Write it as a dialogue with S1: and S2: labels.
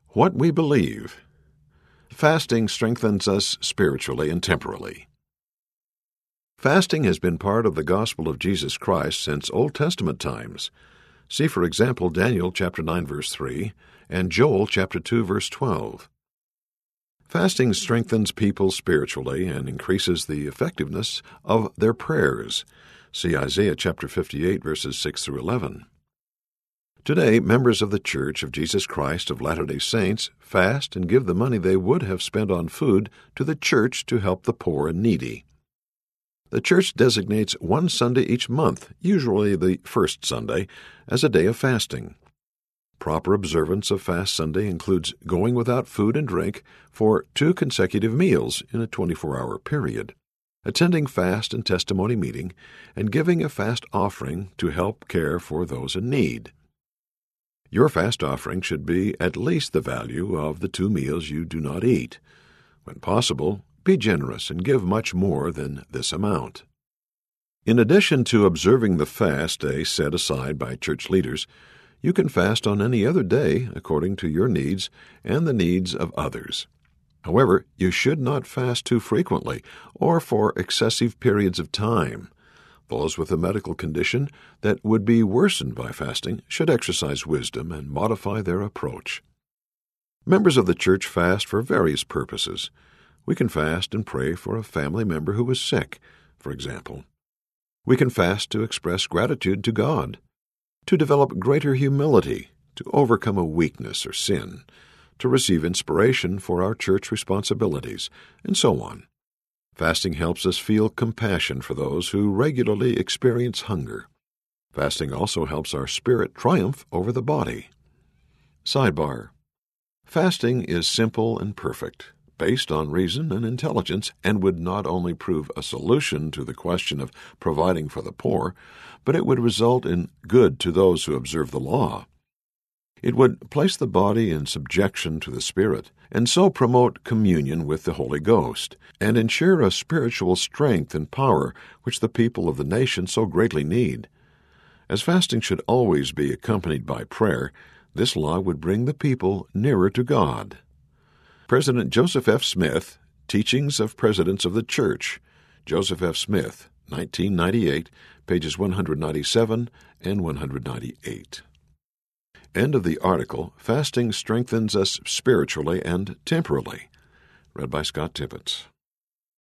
S1: What we believe. Fasting strengthens us spiritually and temporally. Fasting has been part of the gospel of Jesus Christ since Old Testament times. See, for example, Daniel chapter 9, verse 3, and Joel chapter 2, verse 12. Fasting strengthens people spiritually and increases the effectiveness of their prayers. See Isaiah chapter 58, verses 6 through 11. Today, members of the Church of Jesus Christ of Latter-day Saints fast and give the money they would have spent on food to the church to help the poor and needy. The church designates one Sunday each month, usually the first Sunday, as a day of fasting. Proper observance of Fast Sunday includes going without food and drink for 2 consecutive meals in a 24-hour period, attending fast and testimony meeting, and giving a fast offering to help care for those in need. Your fast offering should be at least the value of the 2 meals you do not eat. When possible, be generous and give much more than this amount. In addition to observing the fast day set aside by church leaders, you can fast on any other day according to your needs and the needs of others. However, you should not fast too frequently or for excessive periods of time. Those with a medical condition that would be worsened by fasting should exercise wisdom and modify their approach. Members of the church fast for various purposes. We can fast and pray for a family member who is sick, for example. We can fast to express gratitude to God, to develop greater humility, to overcome a weakness or sin, to receive inspiration for our church responsibilities, and so on. Fasting helps us feel compassion for those who regularly experience hunger. Fasting also helps our spirit triumph over the body. Sidebar. Fasting is simple and perfect, based on reason and intelligence, and would not only prove a solution to the question of providing for the poor, but it would result in good to those who observe the law. It would place the body in subjection to the Spirit, and so promote communion with the Holy Ghost, and ensure a spiritual strength and power which the people of the nation so greatly need. As fasting should always be accompanied by prayer, this law would bring the people nearer to God. President Joseph F. Smith, Teachings of Presidents of the Church, Joseph F. Smith, 1998, pages 197 and 198. End of the article, Fasting Strengthens Us Spiritually and Temporally, read by Scott Tippett.